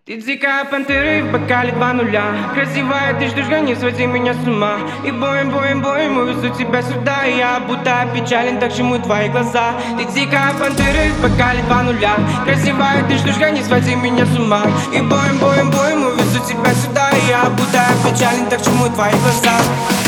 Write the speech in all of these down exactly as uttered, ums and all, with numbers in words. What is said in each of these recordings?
Ты дикая пантера и в бокале два нуля. Красивая, ты ждешь, не своди меня с ума. И боем, боем, боем увезу тебя сюда. И я будто опечален, так чему твои глаза. Ты дикая пантера и в бокале два нуля. Красивая, ты ждешь, не своди меня с ума. И боем, боем, боем увезу тебя сюда. И я будто опечален, так чему твои глаза.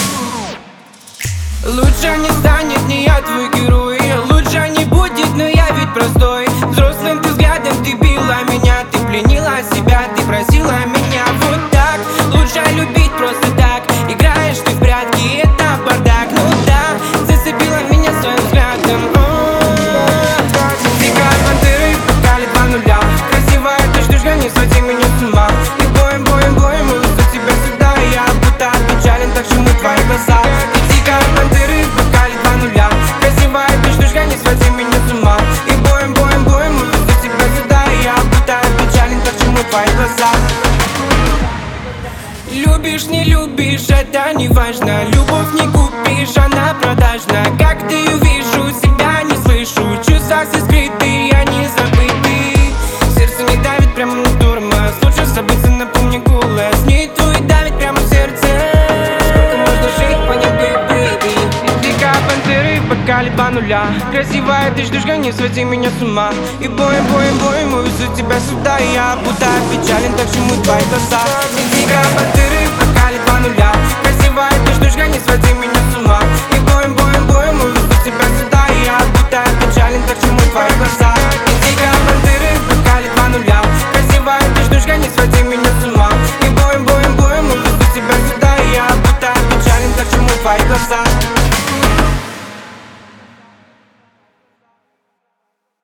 Лучше не станет, не я твой герой. Лучше не будет, но я ведь простой. Взрослым ты взглядом ты била меня. Ты пленила себя, ты просила меня вот так. Лучше любить просто так. Играешь ты в прятки, это бардак. Ну да, зацепила меня своим взглядом. Дикая пантера и в бокале два нуля. Красивая, ты ждешь, не своди меня с ума. И боем, боем, боем увезу тебя сюда. И я будто опечален, так чему твои глаза. Дикая пантера и в бокале два нуля. Красивая, ты ждешь, не своди меня с ума. И боем, боем, боем увезу тебя сюда. И я будто опечален, так чему твои глаза. Любишь, не любишь, это не важно. Любовь не купишь, она продажна. Как ты увижу, себя не слышу. Чувства все скрыты, они забыты. Сердце не давит прямо на тормоз. Лучше забыться, напомни голос. Не твой давит прямо в сердце. Сколько можно жить, понять, бэйби. Дикая пантера и в бокале два нуля. Красивая, ты ждешь, не своди меня с ума. И боем, боем, боем увезу тебя сюда. И я будто опечален, так чему твои глаза. Дикая пантера и в бокале два нуля. Красивая, ты ждешь, не своди меня с ума. И боем, боем, боем увезу тебя сюда. И я будто опечален, так чему твои глаза.